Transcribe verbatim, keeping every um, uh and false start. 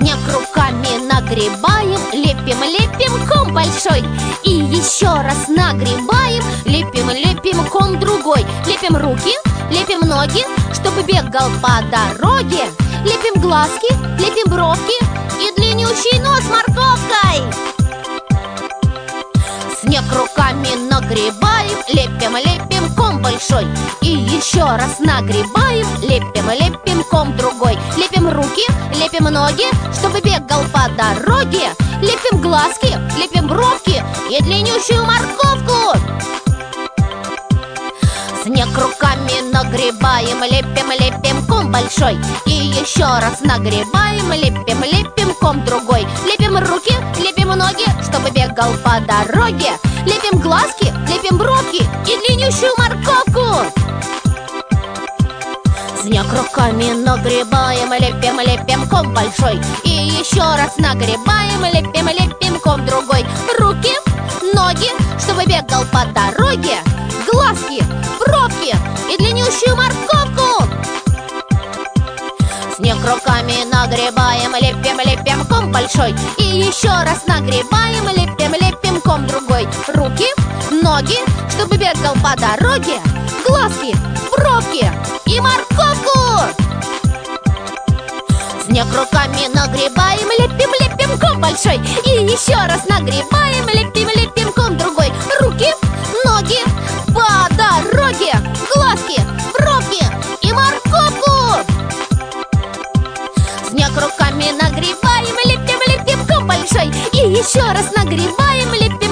Снег руками нагребаем, лепим, лепим ком большой. И еще раз нагребаем, лепим, лепим ком другой. Лепим руки, лепим ноги, чтобы бегал по дороге. Лепим глазки, лепим бровки и длиннющий нос морковкой. Снег руками нагребаем, лепим, лепим ком большой. И еще раз нагребаем, лепим, лепим ком другой. Лепим руки, лепим ноги, чтобы бегал по дороге. Лепим глазки, лепим бровки и длиннющую морковку. Снег руками нагребаем, лепим, лепим ком большой. И еще раз нагребаем, лепим, лепим ком другой. Лепим руки, лепим ноги, чтобы бегал по дороге. Лепим глазки, лепим бровки и длиннющую морковку. Снег руками нагребаем, лепим, лепим ком большой. И еще раз нагребаем, лепим, лепим ком другой. Руки, ноги, чтобы бегал по дороге. Глазки, бровки и длиннющую морковку. Снег руками нагребаем, лепим, лепим ком большой. И еще раз нагребаем, лепим, лепим ком другой. Руки, ноги, чтобы бегал по дороге. Глазки, бровки и морковку. Снег руками нагребаем, лепим, лепим ком большой. И еще раз нагребаем, лепим, лепим ком другой. Руки, ноги, по дороге. Глазки, бровки и морковку. Снег руками нагребаем, лепим, лепим ком большой. И еще раз нагребаем, лепим,